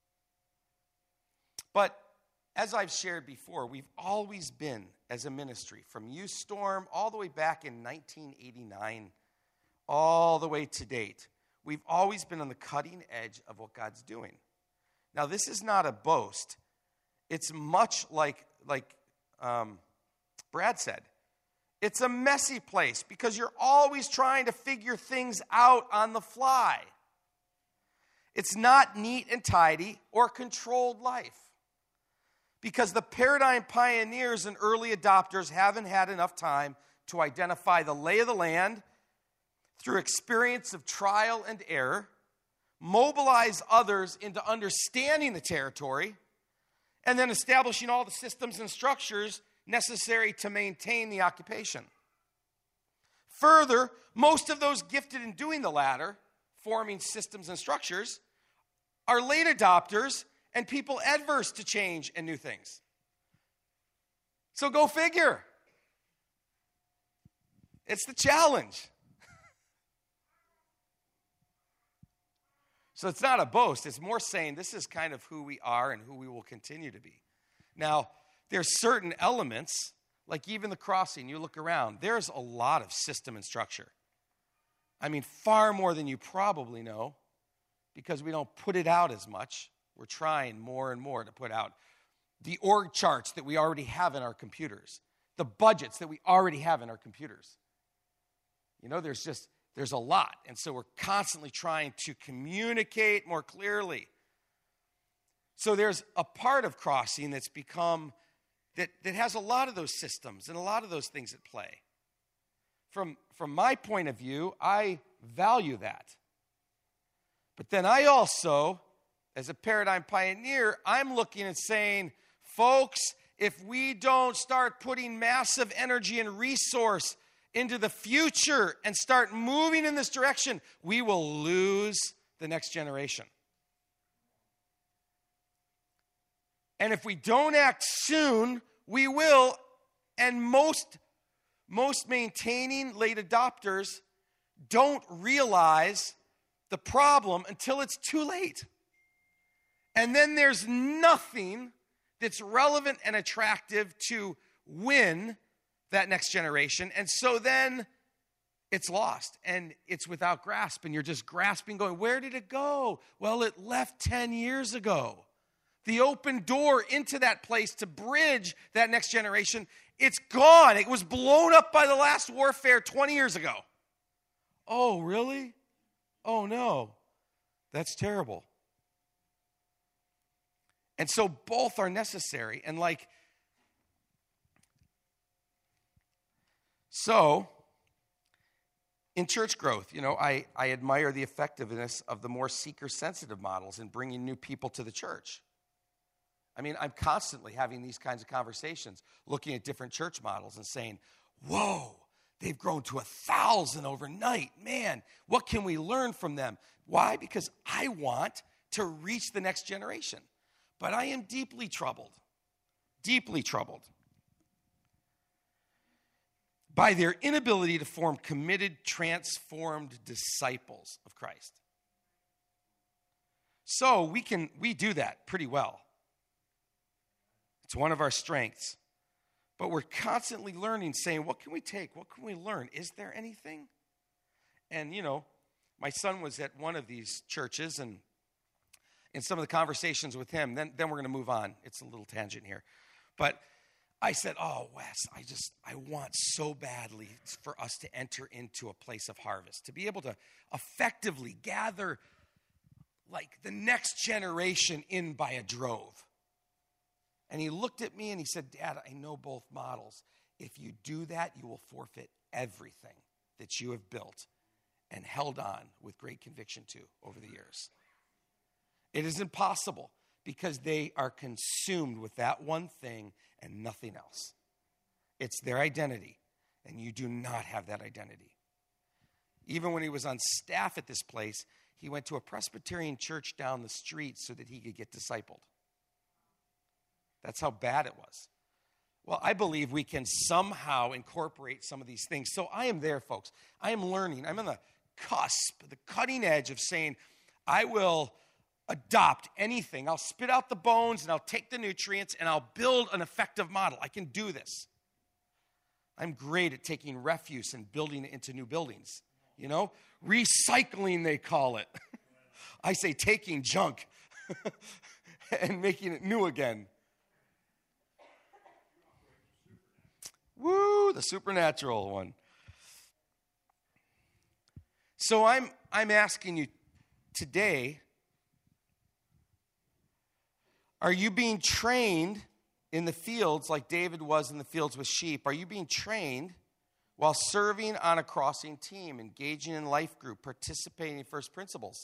But as I've shared before, we've always been, as a ministry, from Youth Storm all the way back in nineteen eighty-nine, all the way to date, we've always been on the cutting edge of what God's doing. Now, this is not a boast. It's much like, like um, Brad said. It's a messy place because you're always trying to figure things out on the fly. It's not neat and tidy or controlled life. Because the paradigm pioneers and early adopters haven't had enough time to identify the lay of the land through experience of trial and error, mobilize others into understanding the territory, and then establishing all the systems and structures necessary to maintain the occupation. Further, most of those gifted in doing the latter, forming systems and structures, are late adopters and people adverse to change and new things. So go figure. It's the challenge. So it's not a boast. It's more saying this is kind of who we are and who we will continue to be. Now, there's certain elements, like even the crossing, you look around, there's a lot of system and structure. I mean, far more than you probably know, because we don't put it out as much. We're trying more and more to put out the org charts that we already have in our computers, the budgets that we already have in our computers. You know, there's just, there's a lot. And so we're constantly trying to communicate more clearly. So there's a part of Crossing that's become, that, that has a lot of those systems and a lot of those things at play. From, from my point of view, I value that. But then I also, as a paradigm pioneer, I'm looking and saying, folks, if we don't start putting massive energy and resource into the future and start moving in this direction, we will lose the next generation. And if we don't act soon, we will. And most, most maintaining late adopters don't realize the problem until it's too late. And then there's nothing that's relevant and attractive to win that next generation. And so then it's lost and it's without grasp. And you're just grasping, going, where did it go? Well, it left ten years ago. The open door into that place to bridge that next generation, it's gone. It was blown up by the last warfare twenty years ago. Oh, really? Oh, no. That's terrible. And so both are necessary. And like, so in church growth, you know, I, I admire the effectiveness of the more seeker-sensitive models in bringing new people to the church. I mean, I'm constantly having these kinds of conversations, looking at different church models and saying, whoa, they've grown to a thousand overnight. Man, what can we learn from them? Why? Because I want to reach the next generation. But I am deeply troubled, deeply troubled by their inability to form committed, transformed disciples of Christ. So we can, we do that pretty well. It's one of our strengths. But we're constantly learning, saying, what can we take? What can we learn? Is there anything? And, you know, my son was at one of these churches, and in some of the conversations with him, then, then we're going to move on. It's a little tangent here. But I said, oh, Wes, I just, I want so badly for us to enter into a place of harvest, to be able to effectively gather like the next generation in by a drove. And he looked at me and he said, Dad, I know both models. If you do that, you will forfeit everything that you have built and held on with great conviction to over the years. It is impossible because they are consumed with that one thing and nothing else. It's their identity, and you do not have that identity. Even when he was on staff at this place, he went to a Presbyterian church down the street so that he could get discipled. That's how bad it was. Well, I believe we can somehow incorporate some of these things. So I am there, folks. I am learning. I'm on the cusp, the cutting edge of saying, I will adopt anything. I'll spit out the bones and I'll take the nutrients and I'll build an effective model. I can do this. I'm great at taking refuse and building it into new buildings. You know, recycling, they call it. I say taking junk and making it new again. Woo, the supernatural one. So I'm I'm asking you today, are you being trained in the fields like David was in the fields with sheep? Are you being trained while serving on a crossing team, engaging in life group, participating in first principles?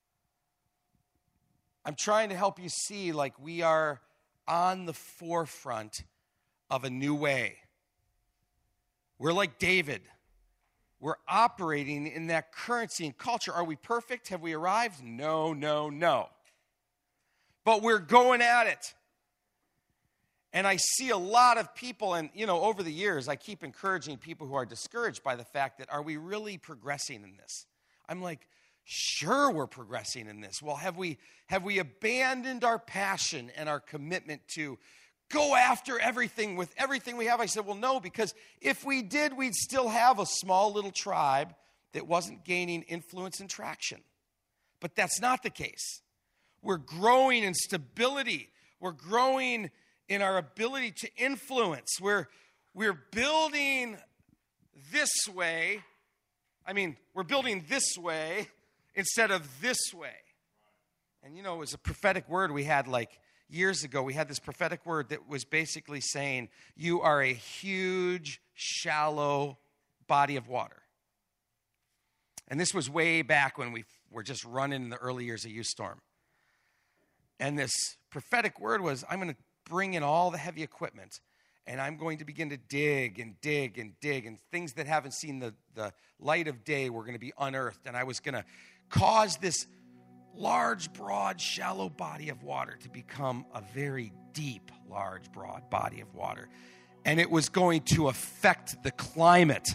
I'm trying to help you see like we are on the forefront of a new way. We're like David. We're operating in that currency and culture. Are we perfect? Have we arrived? No, no, no. But we're going at it. And I see a lot of people, and, you know, over the years, I keep encouraging people who are discouraged by the fact that, are we really progressing in this? I'm like, sure we're progressing in this. Well, have we have we abandoned our passion and our commitment to go after everything with everything we have? I said, well, no, because if we did, we'd still have a small little tribe that wasn't gaining influence and traction. But that's not the case. We're growing in stability. We're growing in our ability to influence. We're, we're building this way. I mean, we're building this way instead of this way. And, you know, it was a prophetic word we had like years ago. We had this prophetic word that was basically saying, you are a huge, shallow body of water. And this was way back when we were just running in the early years of Youth Storm. And this prophetic word was, I'm going to bring in all the heavy equipment, and I'm going to begin to dig and dig and dig, and things that haven't seen the, the light of day were going to be unearthed. And I was going to cause this large, broad, shallow body of water to become a very deep, large, broad body of water. And it was going to affect the climate.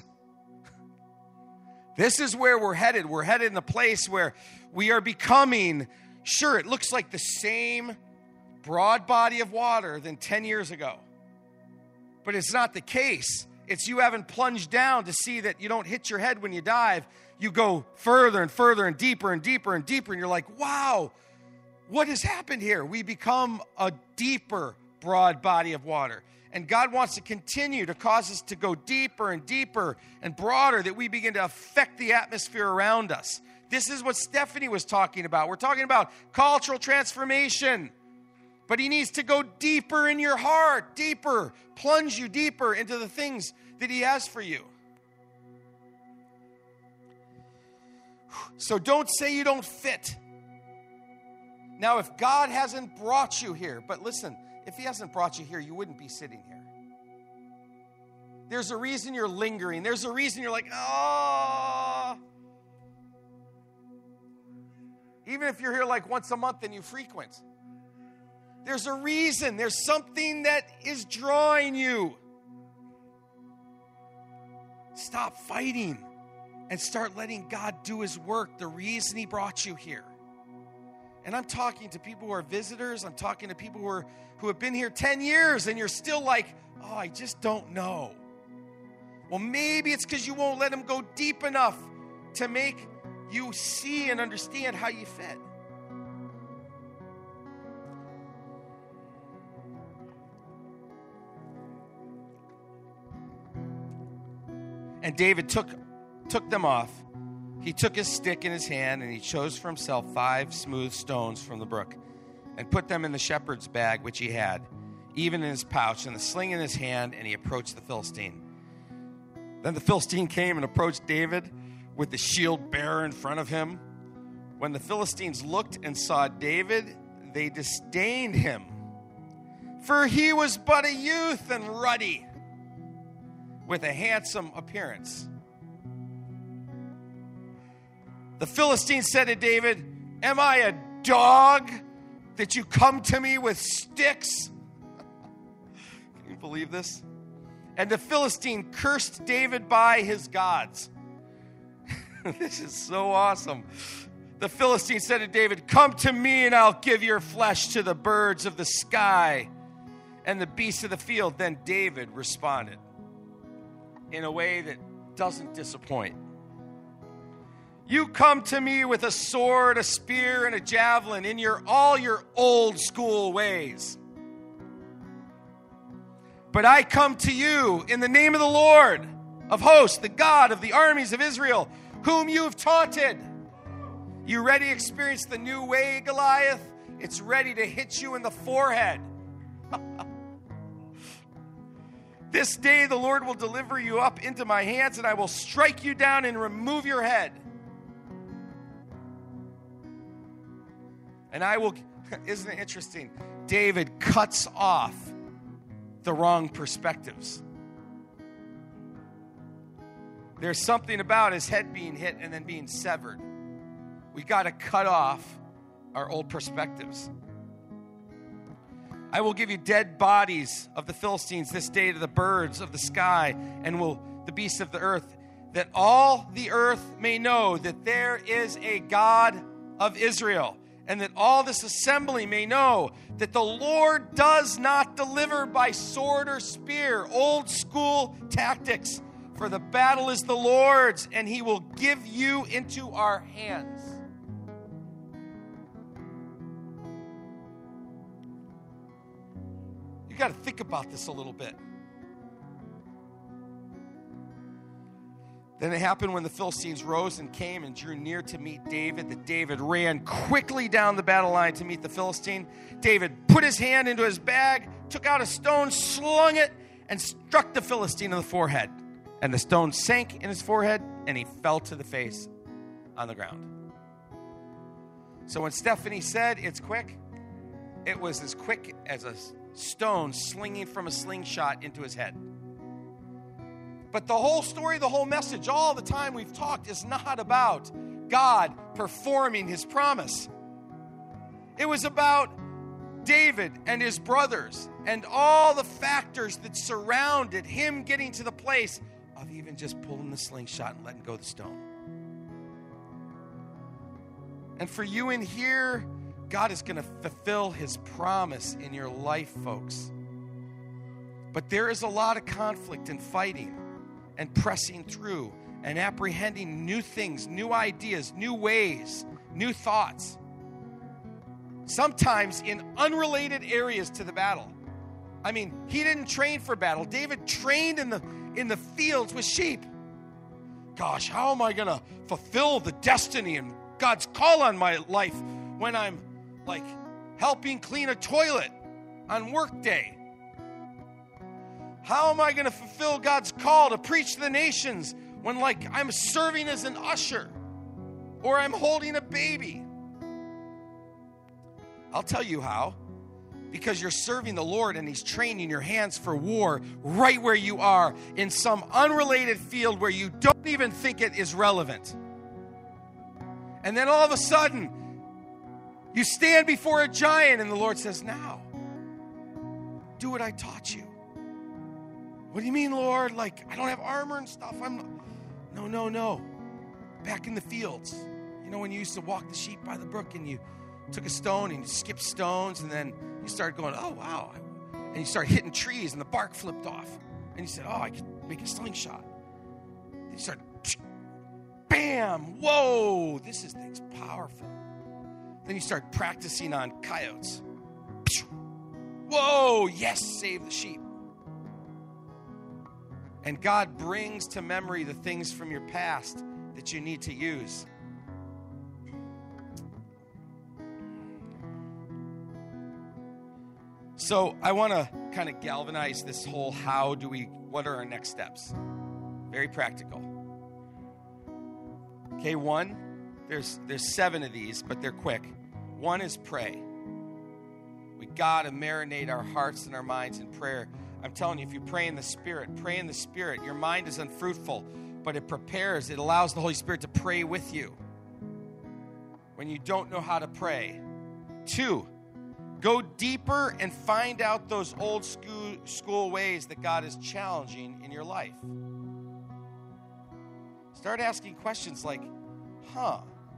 This is where we're headed. We're headed in a place where we are becoming, sure, it looks like the same broad body of water than ten years ago. But it's not the case. It's you haven't plunged down to see that you don't hit your head when you dive. You go further and further and deeper and deeper and deeper, and you're like, wow, what has happened here? We become a deeper, broad body of water. And God wants to continue to cause us to go deeper and deeper and broader, that we begin to affect the atmosphere around us. This is what Stephanie was talking about. We're talking about cultural transformation. But he needs to go deeper in your heart, deeper, plunge you deeper into the things that he has for you. So don't say you don't fit. Now, if God hasn't brought you here, but listen, if he hasn't brought you here, you wouldn't be sitting here. There's a reason you're lingering. There's a reason you're like, oh. Even if you're here like once a month and you frequent. There's a reason. There's something that is drawing you. Stop fighting and start letting God do his work, the reason he brought you here. And I'm talking to people who are visitors. I'm talking to people who are who have been here ten years, and you're still like, oh, I just don't know. Well, maybe it's because you won't let him go deep enough to make you see and understand how you fit. And David took, took them off. He took his stick in his hand, and he chose for himself five smooth stones from the brook and put them in the shepherd's bag which he had, even in his pouch, and the sling in his hand, and he approached the Philistine. Then the Philistine came and approached David with the shield bearer in front of him. When the Philistines looked and saw David, they disdained him, for he was but a youth and ruddy, with a handsome appearance. The Philistines said to David, am I a dog that you come to me with sticks? Can you believe this? And the Philistine cursed David by his gods. This is so awesome. The Philistine said to David, come to me and I'll give your flesh to the birds of the sky and the beasts of the field. Then David responded in a way that doesn't disappoint. You come to me with a sword, a spear, and a javelin in your all your old school ways. But I come to you in the name of the Lord of hosts, the God of the armies of Israel, whom you have taunted. You ready to experience the new way, Goliath? It's ready to hit you in the forehead. This day the Lord will deliver you up into my hands, and I will strike you down and remove your head. And I will, isn't it interesting? David cuts off the wrong perspectives. There's something about his head being hit and then being severed. We got to cut off our old perspectives. I will give you dead bodies of the Philistines this day to the birds of the sky and will the beasts of the earth, that all the earth may know that there is a God of Israel, and that all this assembly may know that the Lord does not deliver by sword or spear, old school tactics, for the battle is the Lord's, and he will give you into our hands. You got to think about this a little bit. Then it happened when the Philistines rose and came and drew near to meet David, that David ran quickly down the battle line to meet the Philistine. David put his hand into his bag, took out a stone, slung it, and struck the Philistine in the forehead. And the stone sank in his forehead, and he fell to the face on the ground. So when Stephanie said it's quick, it was as quick as a stone slinging from a slingshot into his head. But the whole story, the whole message, all the time we've talked is not about God performing his promise. It was about David and his brothers and all the factors that surrounded him getting to the place of even just pulling the slingshot and letting go of the stone. And for you in here, God is going to fulfill his promise in your life, folks. But there is a lot of conflict and fighting and pressing through and apprehending new things, new ideas, new ways, new thoughts. Sometimes in unrelated areas to the battle. I mean, he didn't train for battle. David trained in the in the fields with sheep. Gosh, how am I going to fulfill the destiny and God's call on my life when I'm like helping clean a toilet on work day? How am I going to fulfill God's call to preach to the nations when like I'm serving as an usher or I'm holding a baby? I'll tell you how. Because you're serving the Lord and he's training your hands for war right where you are in some unrelated field where you don't even think it is relevant. And then all of a sudden, you stand before a giant and the Lord says, now, do what I taught you. What do you mean, Lord? Like, I don't have armor and stuff. I'm not. No, no, no. Back in the fields. You know when you used to walk the sheep by the brook and you took a stone and you skipped stones and then you started going, oh, wow. And you started hitting trees and the bark flipped off. And you said, oh, I could make a slingshot. Then you started, bam, whoa, this is thing's powerful. Then you start practicing on coyotes. Whoa, yes, save the sheep. And God brings to memory the things from your past that you need to use. So I want to kind of galvanize this whole how do we, what are our next steps? Very practical. Okay, one, there's there's seven of these, but they're quick. One is pray. We got to marinate our hearts and our minds in prayer. I'm telling you, if you pray in the Spirit, pray in the Spirit. Your mind is unfruitful, but it prepares, it allows the Holy Spirit to pray with you when you don't know how to pray. Two, go deeper and find out those old school, school ways that God is challenging in your life. Start asking questions like, huh,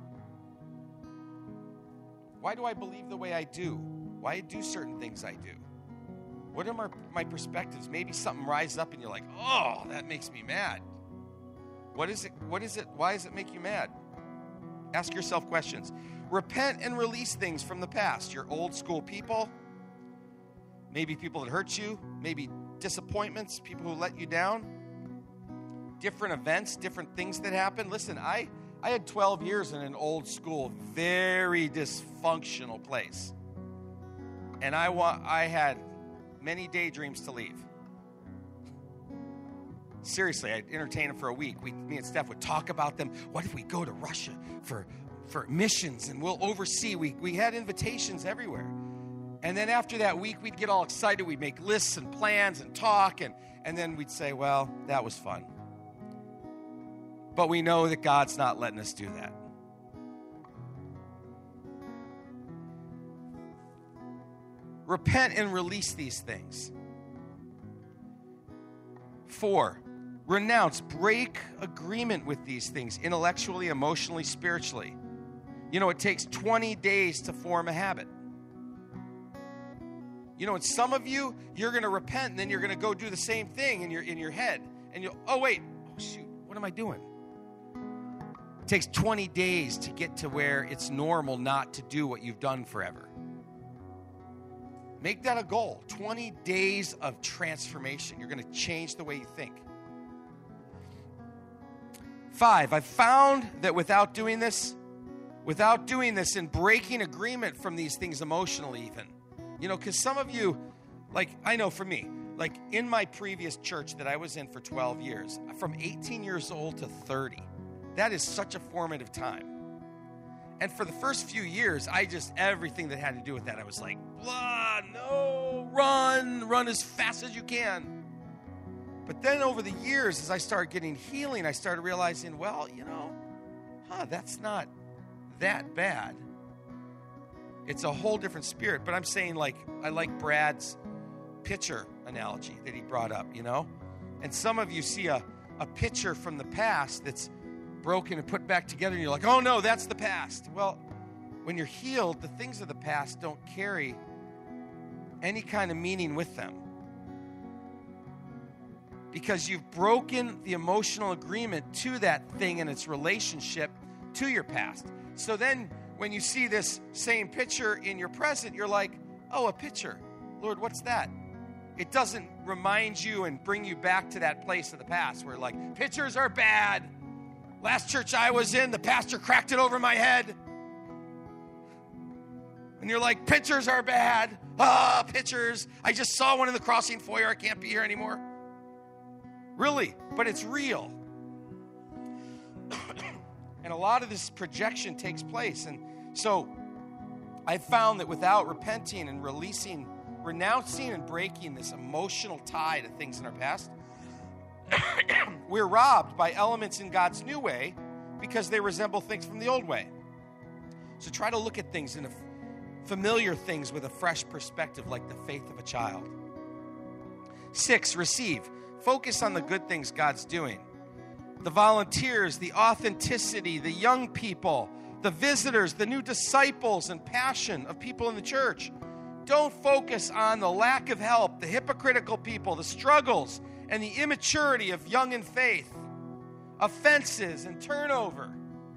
why do I believe the way I do? Why do certain things I do? What are my, my perspectives? Maybe something rises up and you're like, oh, that makes me mad. What is it? What is it? Why does it make you mad? Ask yourself questions. Repent and release things from the past. Your old school people, maybe people that hurt you, maybe disappointments, people who let you down, different events, different things that happen. Listen, I, I had twelve years in an old school, very dysfunctional place. And I wa- I had many daydreams to leave. Seriously, I'd entertain them for a week. We, me and Steph would talk about them. What if we go to Russia for, for missions and we'll oversee? We, we had invitations everywhere. And then after that week, we'd get all excited. We'd make lists and plans and talk. And, and then we'd say, well, that was fun. But we know that God's not letting us do that. repent and release these things. Four, renounce, break agreement with these things intellectually, emotionally, spiritually. You know, it takes twenty days to form a habit. You know, and some of you, you're going to repent, and then you're going to go do the same thing in your in your head. And you'll, oh, wait, oh, shoot, what am I doing? It takes twenty days to get to where it's normal not to do what you've done forever. Make that a goal. twenty days of transformation. You're going to change the way you think. Five, I've found that without doing this, without doing this and breaking agreement from these things emotionally even, you know, because some of you, like, I know for me, like in my previous church that I was in for twelve years, from eighteen years old to thirty, that is such a formative time. And for the first few years, I just, everything that had to do with that, I was like, blah, no, run, run as fast as you can. But then over the years, as I started getting healing, I started realizing, well, you know, huh, that's not that bad. It's a whole different spirit. But I'm saying, like, I like Brad's pitcher analogy that he brought up, you know? And some of you see a, a pitcher from the past that's broken and put back together, and you're like, oh, no, that's the past. Well, when you're healed, the things of the past don't carry any kind of meaning with them. Because you've broken the emotional agreement to that thing and its relationship to your past. So then when you see this same picture in your present, you're like, oh, a picture. Lord, what's that? It doesn't remind you and bring you back to that place of the past where, like, pictures are bad. Last church I was in, the pastor cracked it over my head. And you're like, pictures are bad. Ah, pictures. I just saw one in the crossing foyer. I can't be here anymore. Really, but it's real. And a lot of this projection takes place. And so I found that without repenting and releasing, renouncing and breaking this emotional tie to things in our past, we're robbed by elements in God's new way because they resemble things from the old way. So try to look at things in a familiar things with a fresh perspective, like the faith of a child. Six, receive. Focus on the good things God's doing. The volunteers, the authenticity, the young people, the visitors, the new disciples and passion of people in the church. Don't focus on the lack of help, the hypocritical people, the struggles, and the immaturity of young in faith, offenses and turnover.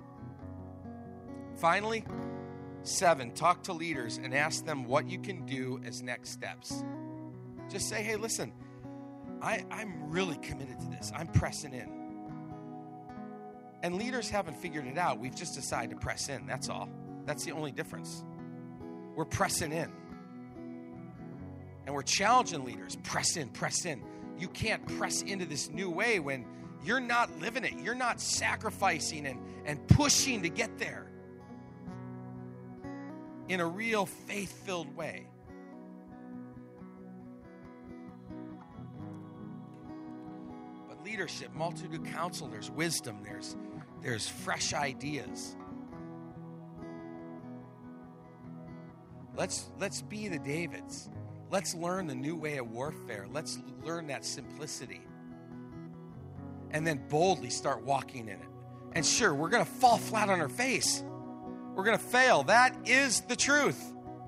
Finally, seven, talk to leaders and ask them what you can do as next steps. Just say, hey, listen, I, I'm really committed to this. I'm pressing in. And leaders haven't figured it out. We've just decided to press in. That's all. That's the only difference. We're pressing in. And we're challenging leaders. Press in, press in. You can't press into this new way when you're not living it. You're not sacrificing and, and pushing to get there in a real faith-filled way. But leadership, multitude of counsel, there's wisdom, there's, there's fresh ideas. Let's, let's be the Davids. Let's learn the new way of warfare. Let's learn that simplicity. And then boldly start walking in it. And sure, we're going to fall flat on our face. We're going to fail. That is the truth.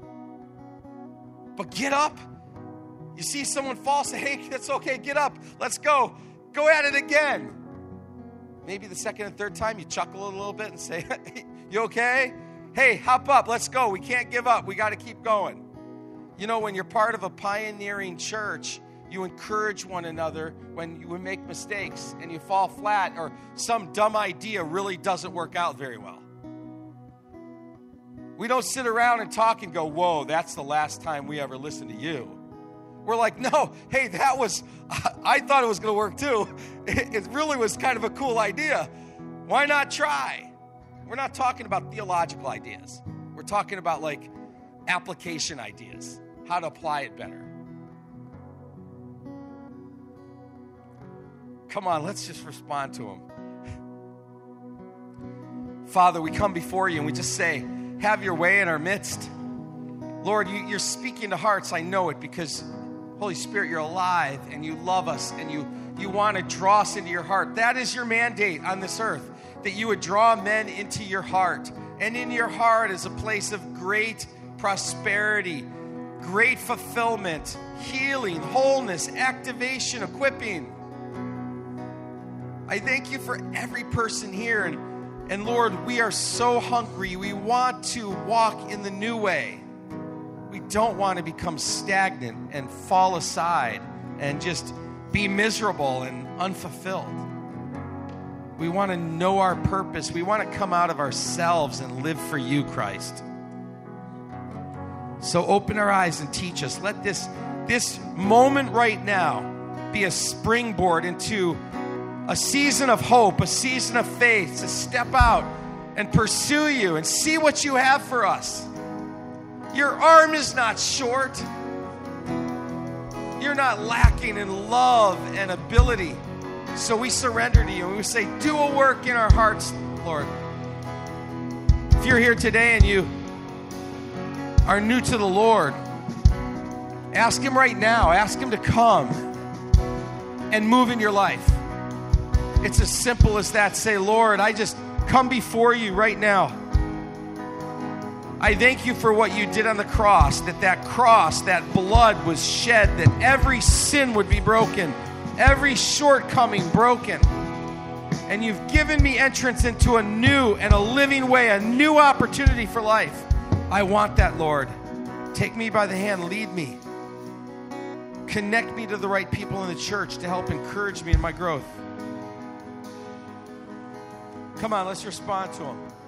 But get up. You see someone fall, say, hey, that's okay, get up. Let's go. Go at it again. Maybe the second and third time you chuckle a little bit and say, you okay? Hey, hop up. Let's go. We can't give up. We got to keep going. You know, when you're part of a pioneering church, you encourage one another when you make mistakes and you fall flat or some dumb idea really doesn't work out very well. We don't sit around and talk and go, whoa, that's the last time we ever listened to you. We're like, no, hey, that was, I thought it was going to work too. It really was kind of a cool idea. Why not try? We're not talking about theological ideas. We're talking about like application ideas, how to apply it better. Come on, let's just respond to him. Father, we come before you and we just say, have your way in our midst. Lord, you, you're speaking to hearts. I know it because, Holy Spirit, you're alive and you love us and you, you want to draw us into your heart. That is your mandate on this earth, that you would draw men into your heart. And in your heart is a place of great prosperity, great fulfillment, healing, wholeness, activation, equipping. I thank you for every person here. And, and Lord, we are so hungry. We want to walk in the new way. We don't want to become stagnant and fall aside and just be miserable and unfulfilled. We want to know our purpose. We want to come out of ourselves and live for you, Christ. So open our eyes and teach us. Let this, this moment right now be a springboard into a season of hope, a season of faith, to step out and pursue you and see what you have for us. Your arm is not short. You're not lacking in love and ability. So we surrender to you and we say, do a work in our hearts, Lord. If you're here today and you are new to the Lord, ask him right now. Ask him to come and move in your life. It's as simple as that. Say, Lord, I just come before you right now. I thank you for what you did on the cross, that that cross, that blood was shed, that every sin would be broken, every shortcoming broken. And you've given me entrance into a new and a living way, a new opportunity for life. I want that, Lord. Take me by the hand, lead me. Connect me to the right people in the church to help encourage me in my growth. Come on, let's respond to them.